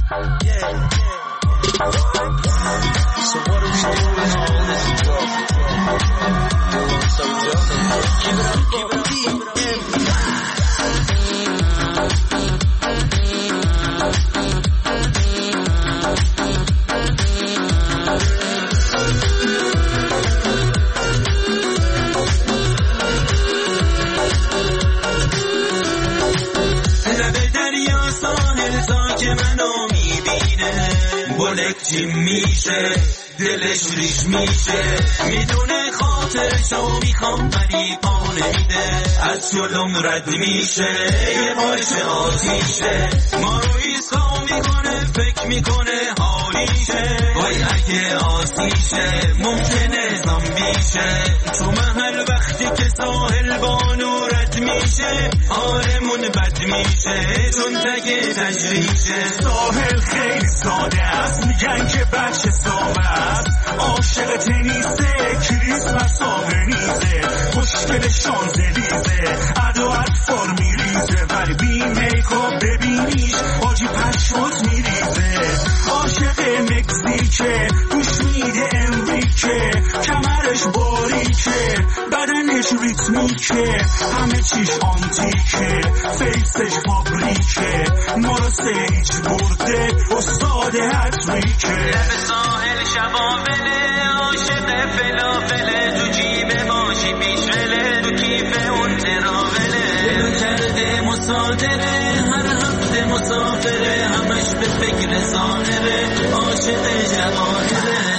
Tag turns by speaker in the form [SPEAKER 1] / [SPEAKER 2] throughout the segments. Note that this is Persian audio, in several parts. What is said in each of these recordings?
[SPEAKER 1] So what are we doing all this drug? So drug. Keep it up, keep it up, keep it up.
[SPEAKER 2] جیم میشه دلش ریش میشه میدونه خاطرشو میخوام ولی پا نمیده از جلوم رد میشه یه بارش آتیشه ما رو ایسا میکنه فکر میکنه حالیشه وای اگه آسیشه ممکنه زامبیشه تو محل وقتی که ساحل بانو رد میشه آرمون بد میشه چون تگه تجریشه
[SPEAKER 3] ساحل خیلی ساده است میگن که بچه سامه است عاشق تنیسه کریسمس آبنیزه خوشگل شانزلیزه عدو اطفار میریزه ولی بی میکاپ ببینیش آجی پشمات میریزه عاشق مکزیکه گوش میده امریکه کمرش باریکه بدنش ریتمیکه همه چیش آنتیکه فیسش فابریکه ما رو سیج برده استاد هتریکه
[SPEAKER 2] لب ساحل شبابله عاشق فلافله تو جیب باشی پیشوله تو کیف اون تراوله دلو کرده مصادره هر هفته مسافره همش به فکر ظاهره عاشق جواهره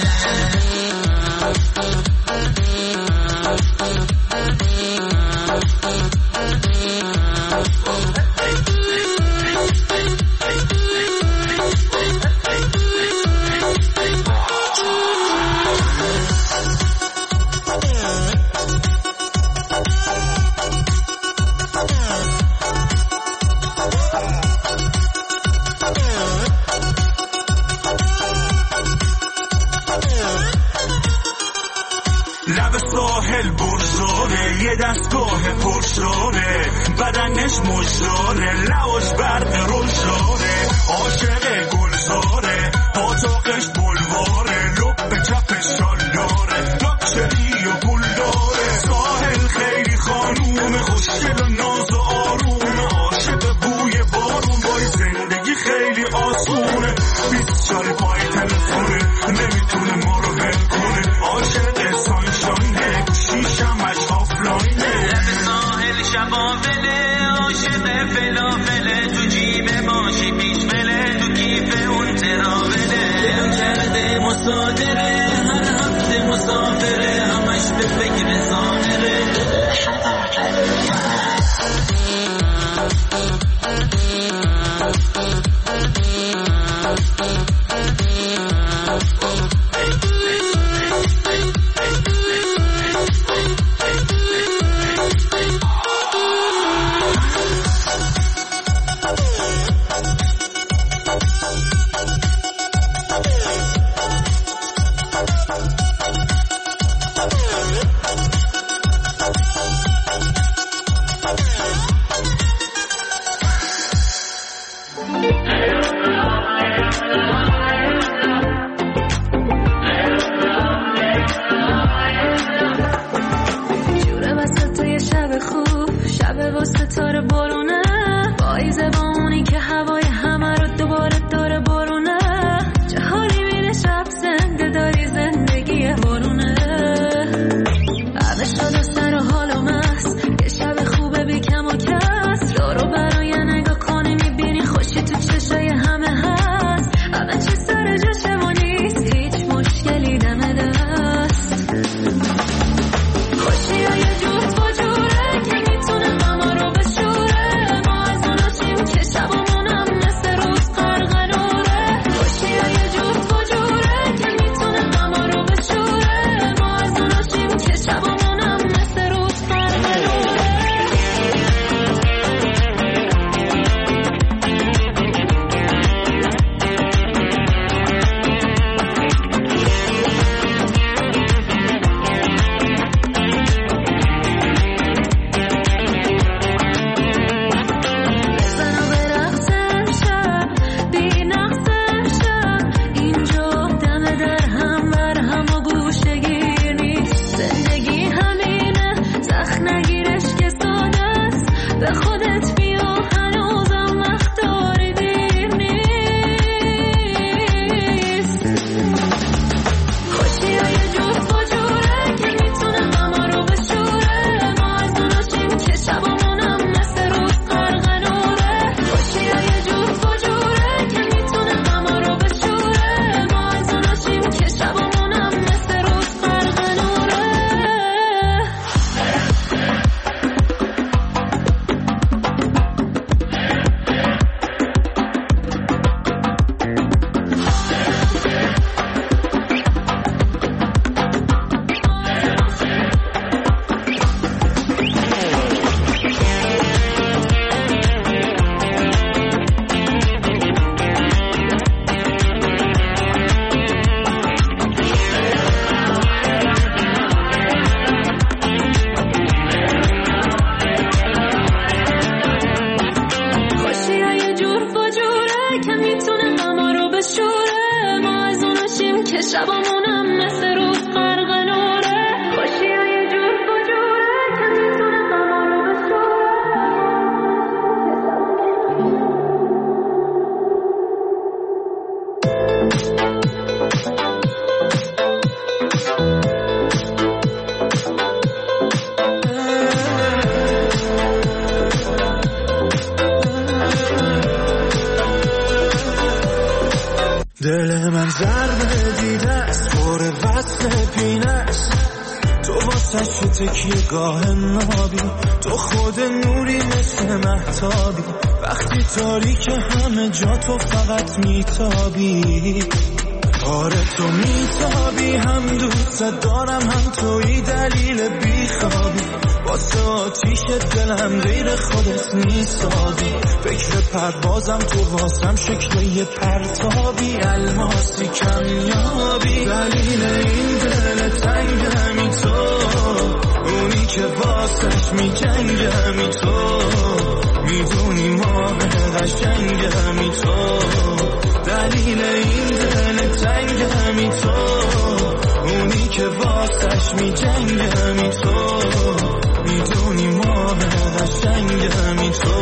[SPEAKER 3] لب ساحل برشاره یه دستگاه پرشاره بدنش مشاره لعاش برق روشاره عاشق گلزاره پاتاقش بلواره لب به چپ شالاره لاکچری و گلداره ساحل خیلی خانوم خوشگل و ناز و آروم عاشق بوی بارون وای زندگی خیلی آسونه 24 پای تلفونه نمیتونه ما رو هل کنه عاشق سانشاینه شیشمش آفلاینه
[SPEAKER 2] لب ساحل شبابله عاشق فلافله تو جیب باشی پیشوله تو کیف اون تراوله دلو کرده مصادره هر هفته مسافره همش به فکر ظاهره
[SPEAKER 4] غما رو به شوره. ما از اوناشیم که شبامونم مثل روز غرق نوره. خوشی ها یه جور بجوره که میتونه غما رو به شوره.
[SPEAKER 5] دل من ضربه دیده است پر وصل پینه است. تو واسه شو تکیه گاه نابی، تو خود نوری مثل مهتابی. وقتی تاریک همه جا تو فقط میتابی. آره تو میتابی، هم دوست دارم هم توی دلیل بیخوابی. واسه آتیش دلم غیر خودت نیستابی. فکر پروازم تو واسم شکل یه پرتابی. الماسی کمیابی، دلیل این دل تنگمی تو. اونی که واسش میجنگمی تو. میدونی ماه قشنگمی تو. دلیل این دل تنگمی تو. اونی که واسش میجنگمی تو. میدونی ماه قشنگمی تو.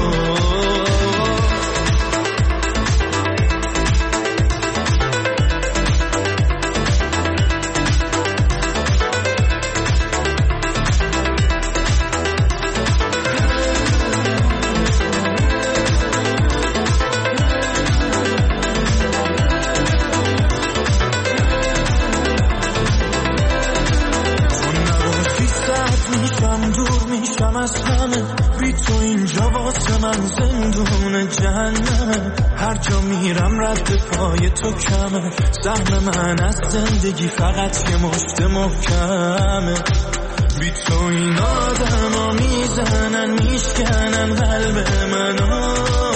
[SPEAKER 5] از همه بی تو اینجا واسه من زندون جهنمه. هر جا میرم رد پای تو کمه. سهم من از زندگی فقط یه مشت محکمه. بی تو این آدم ها میزنن میشکنن قلب منو.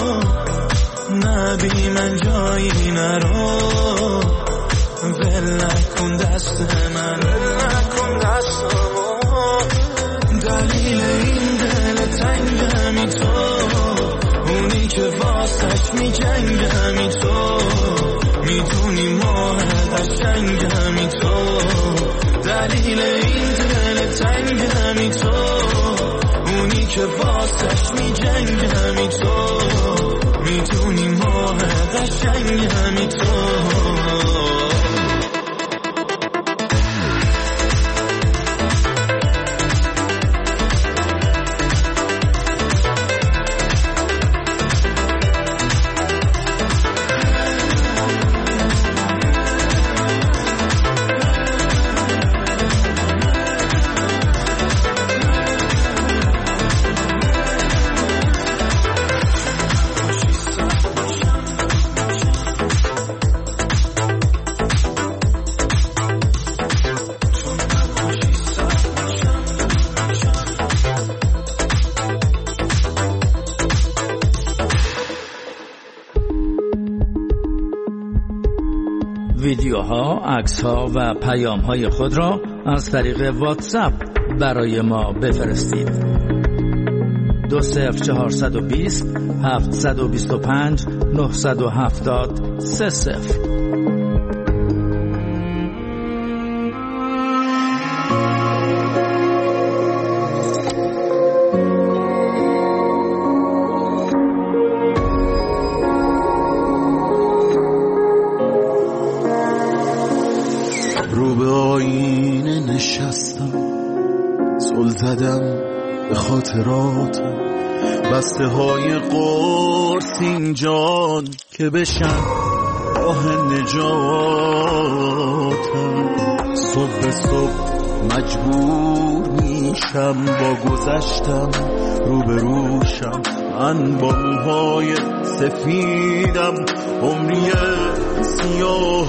[SPEAKER 5] نبی من جایی نرو. ول نکن دست من، ول نکن دستمو. دلیل این دل تنگمی تو. اونی که واسش میجنگمی تو. میدونی ماه قشنگمی تو. دلیل این دل تنگمی تو. اونی که واسش میجنگمی تو. میدونی ماه قشنگمی تو.
[SPEAKER 6] ویدیوها، عکس‌ها و پیام‌های خود را از طریق واتساپ برای ما بفرستید. 20420 725 970 30.
[SPEAKER 7] رو به آینه نشستم، زل زدم به خاطراتم، بسته های قرص اینجان که بشن راه نجاتم. صبح به صبح مجبور میشم با گذشتم روبروشم. من با موهای سفیدم عمری سیاه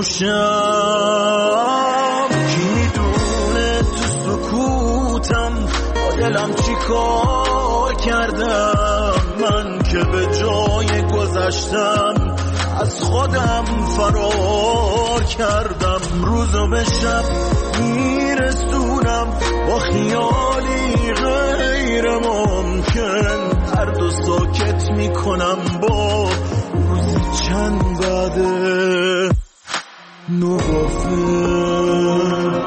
[SPEAKER 7] پوشم. کی میدونه تو سکوتم با دلم چی کار کردم. من که به جای گذشتم از خودم فرار کردم. روزو به شب میرسونم با خیالی غیر ممکن. درد و ساکت میکنم با روز چند بعده نوافه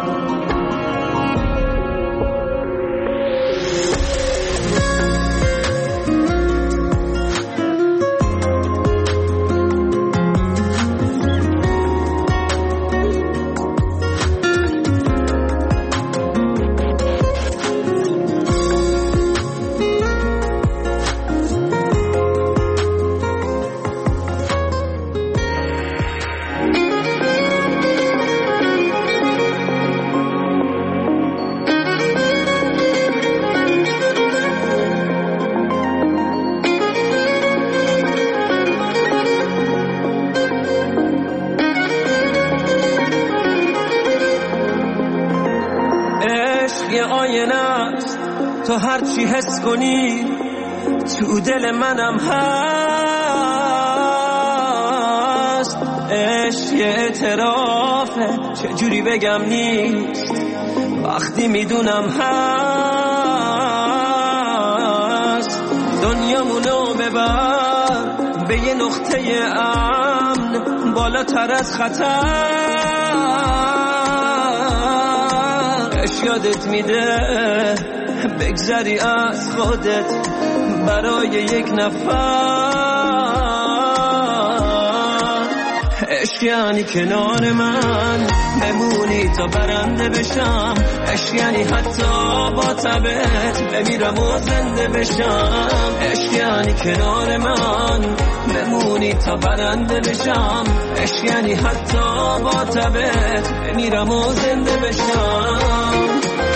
[SPEAKER 8] تو هر چی حس کنی تو دل منم هست. عشق یه اعترافه چجوری بگم نیست وقتی میدونم هست. دنیامونو ببر به یه نقطه امن بالاتر از خطر. عشق یادت میده بگذری از خودت برای یک نفر. عشق یعنی کنار من بمونی تا برنده بشم. عشق یعنی حتی با تبت بمیرم و زنده بشم. عشق یعنی کنار من بمونی تا برنده بشم. عشق یعنی حتی با تبت بمیرم و زنده بشم.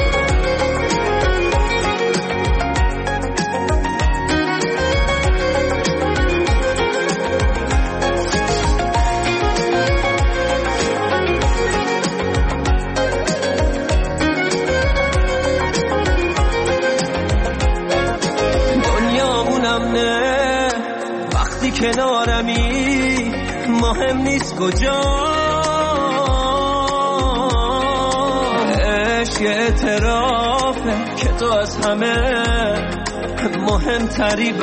[SPEAKER 8] کنارمی مهم نیست کجا. عشق یه اعترافه که تو از همه مهمتری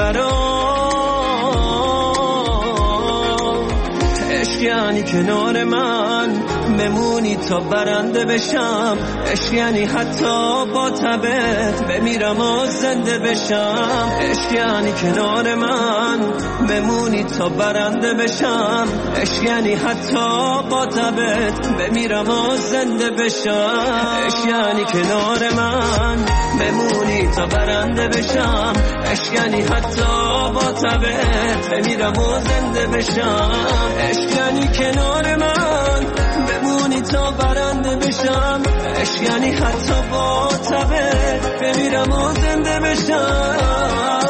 [SPEAKER 8] برام. عشق یعنی کنار من بمونی تا برنده بشم. عشق یعنی حتی با تبت بمیرم و زنده بشم. عشق یعنی کنار من بمونی تا برنده بشم. عشق یعنی حتی با تبت بمیرم و زنده بشم. عشق یعنی کنار من بمونی تا برنده بشم. عشق یعنی حتی با تبت بمیرم و زنده بشم. عشق یعنی کنار من بمونی تا برنده بشم. عشق یعنی حتی با تبت بمیرم و زنده بشم.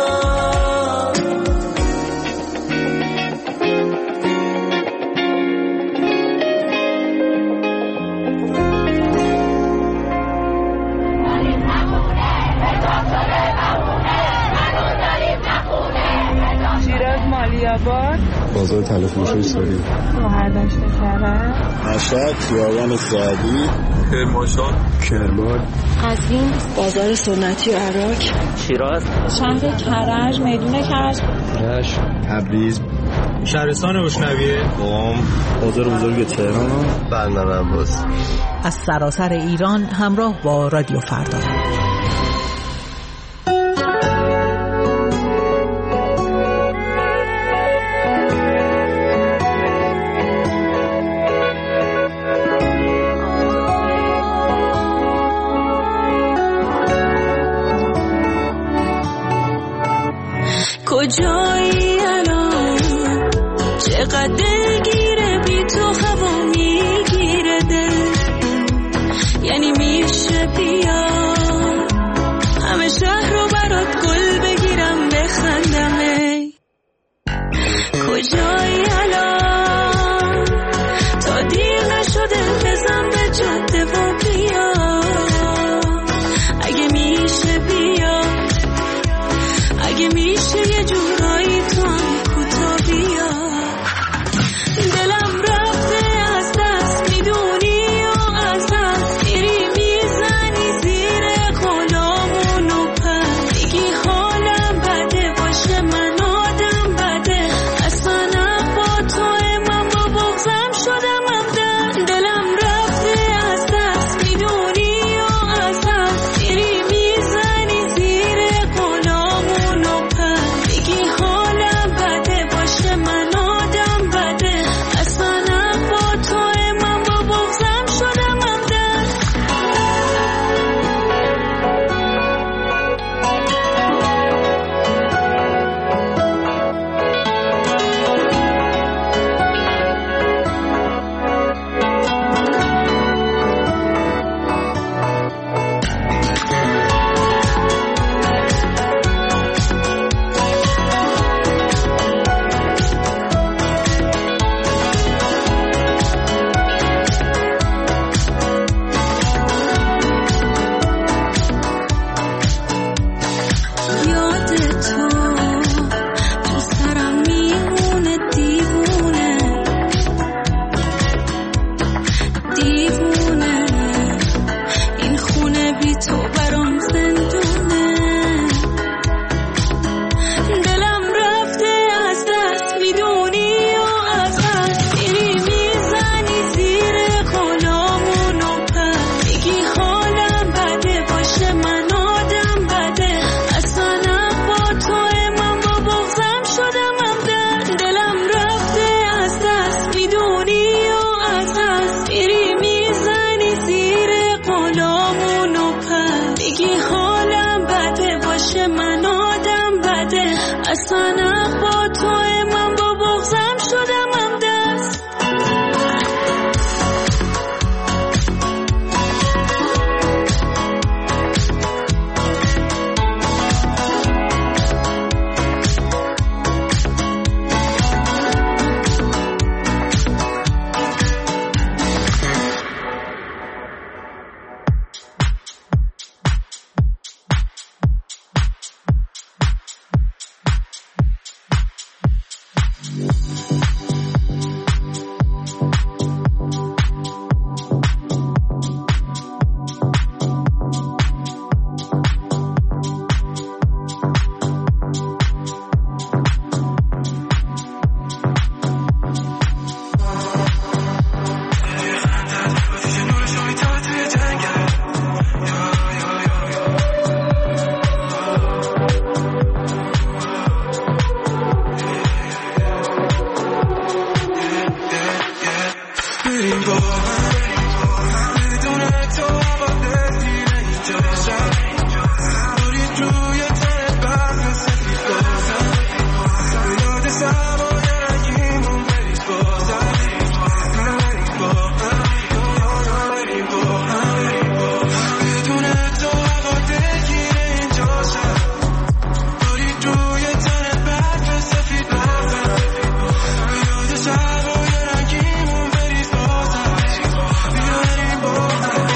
[SPEAKER 9] بازار تلفروشی ساری
[SPEAKER 10] مهردشت کرد
[SPEAKER 9] مشهد خیابان سعدی
[SPEAKER 3] کرمانشاه
[SPEAKER 9] کرمان
[SPEAKER 10] قزوین بازار سنتی عراق
[SPEAKER 11] شیراز
[SPEAKER 10] شهر کرج میدون کرج
[SPEAKER 9] رشت تبریز
[SPEAKER 12] شهرستان روشنویه
[SPEAKER 9] قم بازار بزرگ تهران
[SPEAKER 13] بندر عباس.
[SPEAKER 14] از سراسر ایران همراه با رادیو فردا.
[SPEAKER 4] کجایی الان چقدر دلگیره بی تو هوا میگیره دل. یعنی میشه بیا همه شهر رو برات گل بگیرم بخندم. ای کجایی الان تا دیر نشده بزن به جاده و بیا. اگه میشه بیا اگه میشه یه جورایی تو هم کوتا بیا. دلم رفته از دست میدونی و از دست میری میزنی زیر غلامون و پر. میگی حالم بده باشه من آدم بده اصلا
[SPEAKER 5] بریم با هم بدون تو هوا دلگیره اینجا شد برید روی تن برق سفید بازم به یاد سوای رنگیمون برید بازم بریم با هم بریم با هم بدون تو هوا دلگیره اینجا شد برید روی تن برق سفید بازم به یاد سوای رنگیمون برید بازم بریم با هم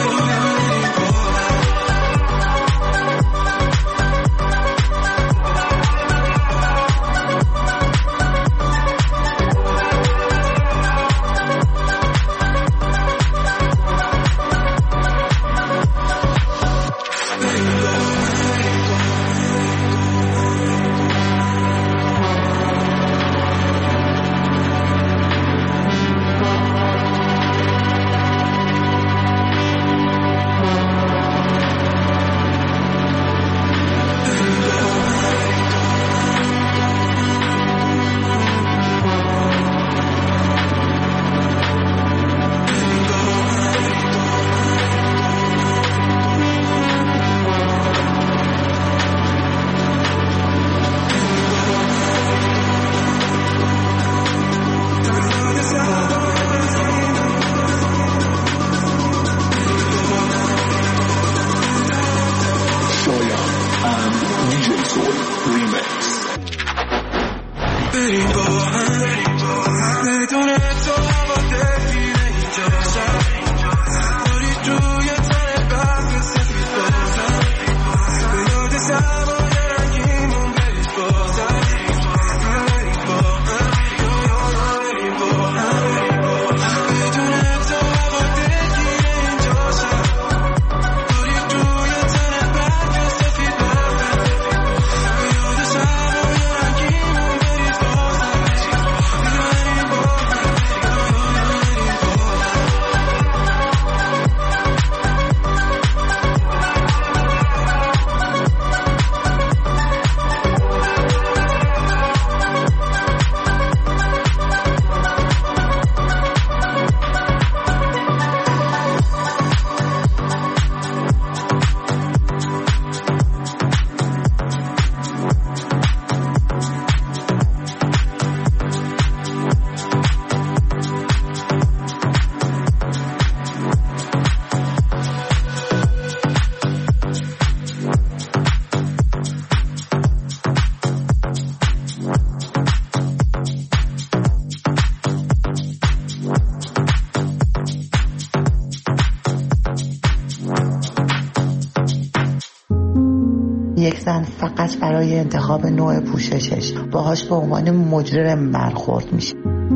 [SPEAKER 11] یک زن فقط برای انتخاب نوع پوششش باهاش به عنوان مجرم برخورد میشه.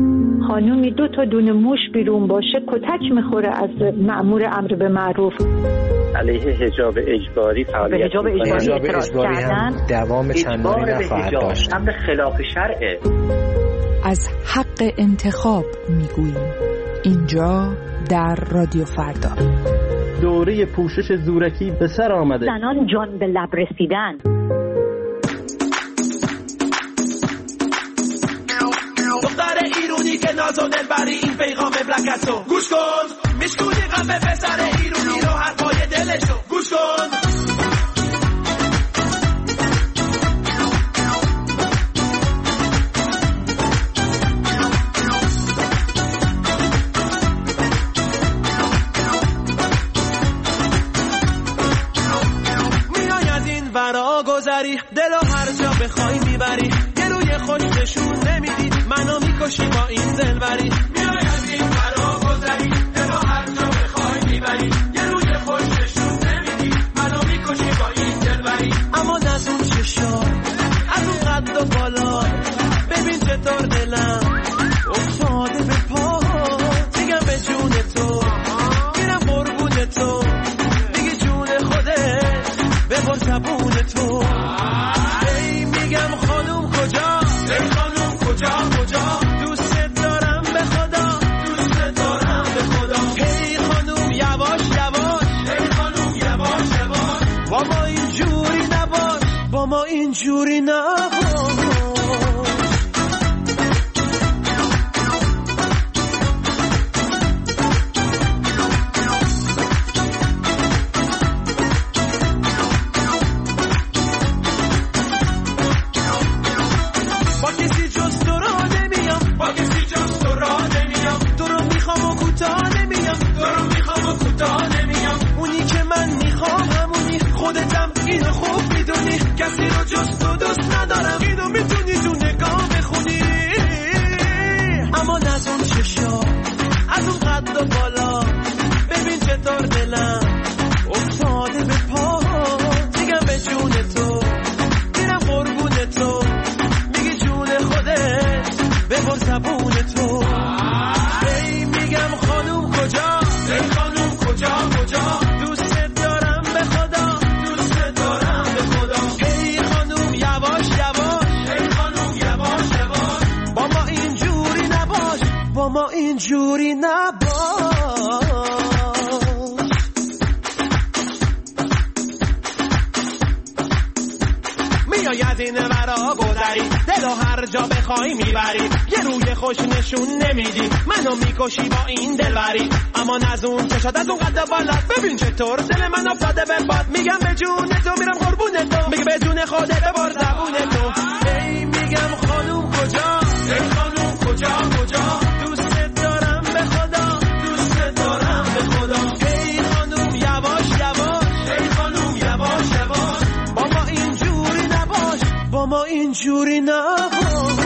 [SPEAKER 10] خانومی 2 تا دونه موش بیرون باشه کتک میخوره از مأمور امر به معروف.
[SPEAKER 13] علیه حجاب اجباری فعالیت
[SPEAKER 10] حجاب اجباری
[SPEAKER 13] هم
[SPEAKER 15] دوام چندانی نخواهد داشت.
[SPEAKER 13] امر خلاف شرعه.
[SPEAKER 14] از حق انتخاب میگوییم اینجا در رادیو فردا.
[SPEAKER 16] دوره پوشش زورکی به سر آمده.
[SPEAKER 10] زنان جان به لب رسیدن.
[SPEAKER 2] دختر ایرونی که ناز و دلبری این پیغام مملکتو گوش کن، میشکونی غم پسر ایرونی رو حرفای دلشو گوش کن. دلو هر جا بخوای میبری، یه روی خوش نشون نمیدی، منو میکشی با این دلبری. میای از این برا گذری، دلو هر جا بخوای میبری، یه روی خوش نشون نمیدی، منو میکشی با این دلبری. اما از اون چشا، از اون قد و بالا، ببین چطور دلم افتاده به پا. میگم به جون تو، میرم قربون تو، میگی جون خودت ببر زبون تو. میگم خانوم کجا، ای خانوم کجا، دوست دارم به خدا، دوست دارم به خدا. ای خانوم یواش یواش، ای خانوم یواش یواش، با ما اینجوری نباش، با ما اینجوری نباش.
[SPEAKER 17] چشا از اون قد و بالا، ببین چطور دلم افتاده به پا. میگم به جون تو میرم قربون تو، میگی جون خودت ببر زبون تو. ای میگم خانوم کجا، ای خانوم کجا کجا، دوست دارم به خدا، دوست دارم به خدا. ای خانوم یواش یواش، ای خانوم یواش یواش، با ما اینجوری نباش، با ما اینجوری نباش. میای از این ورا گذری، دلو هر جا بخوای میبری، یه روی خوش نشون نمیدی، منو میکشی با این دلبری. اما از اون چشات از اون قد بالات، ببین چطور دل من افتاده به باد. میگم به جون تو میرم قربون تو، میگه به جون خودت ببر زبون تو. ای میگم خانوم کجا، ای خانوم کجا کجا، دوست دارم به خدا، دوست دارم به خدا. ای خانوم یواش یواش، ای خانوم یواش یواش، با ما اینجوری نباش، با ما اینجوری نباش.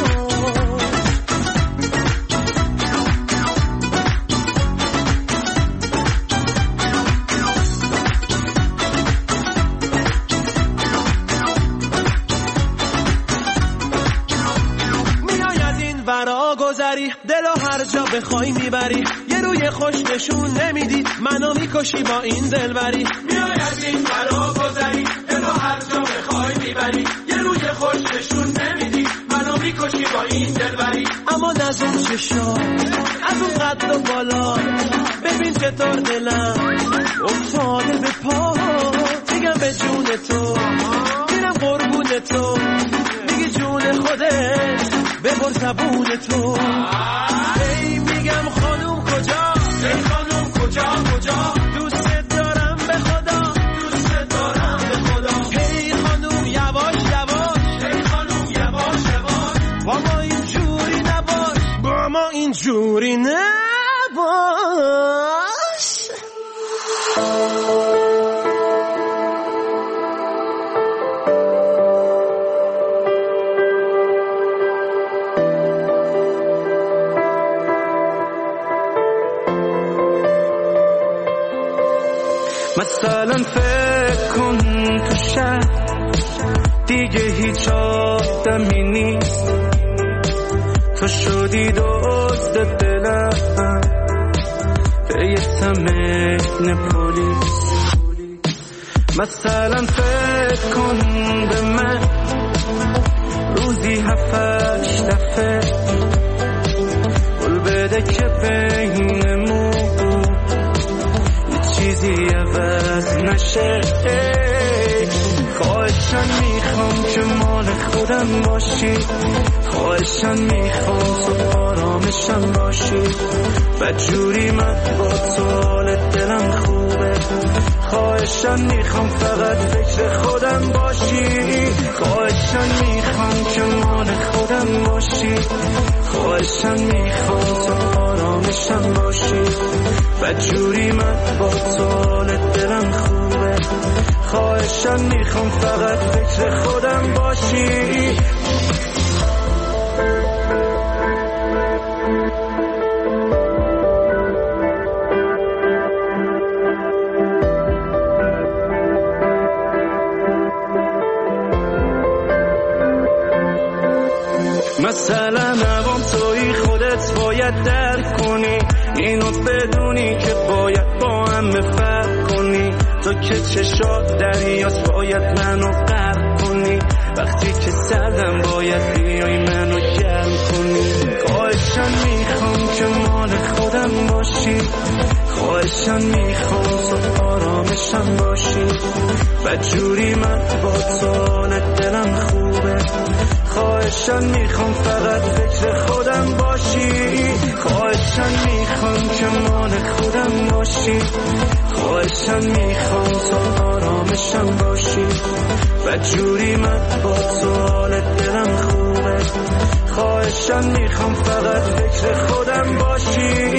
[SPEAKER 17] دلو هر جا بخوای میبری، یه روی خوش نشون نمیدی، منو میکشی با این دلبری. میای از این برا گذری، دلو هر جا بخوای میبری، یه روی خوش نشون نمیدی، منو میکشی با این دلبری. اما نزون چشا از اون قد و بالا، ببین چطور دلم افتاده به پا. میگم به جون تو میرم قربون تو، میگی جون خودت ببر زبون تو. ای میگم خانوم کجا، ای خانوم کجا کجا، دوست دارم به خدا، دوست دارم به خدا. ای خانوم یواش یواش، ای خانوم یواش یواش، با ما اینجوری نباش، با ما اینجوری نباش.
[SPEAKER 5] مثلا فکر کن تو شهر دیگه هیچ آدمی نیست، تو شدی دزد دلم به یه تمرین پلیس. مثلا فکر کن به من روزی 7-8 دفعه قول بده که بینمون چیزی عوض نشه. خواهشن میخوام که مال خودم باشی، خواهشن میخوام تو آرامشم باشی، بدجوری من با تو حال دلم خوبه. خواهشن میخوام فقط فکر خودم باشی، خواهشن میخوام که مال خودم باشی، خواهشن میخوام تو آرامشم باشی، بدجوری من با تو حال دلم خوبه. خواهشن میخوام فقط فکر خودم باشی. مثلا نوام توی خودت باید درک کنی، اینو بدونی که باید با هم فرق کنی. تو که چشات دریاست باید منو غرق کنی، وقتی که سردم باید بیای منو گرم کنی. خواهشن میخوام که مال خودم باشی، خواهشن میخوام تو آرامشم باشی، بدجوری من با تو حال دلم خوبه. خواهشن میخوام فقط فکر خودم باشی، خواهشن میخوام که مال خودم باشی، خواهشن میخوام تو آرامشم باشی، بدجوری من با تو حال دلم خوبه. خواهشن میخوام فقط فکر خودم باشی.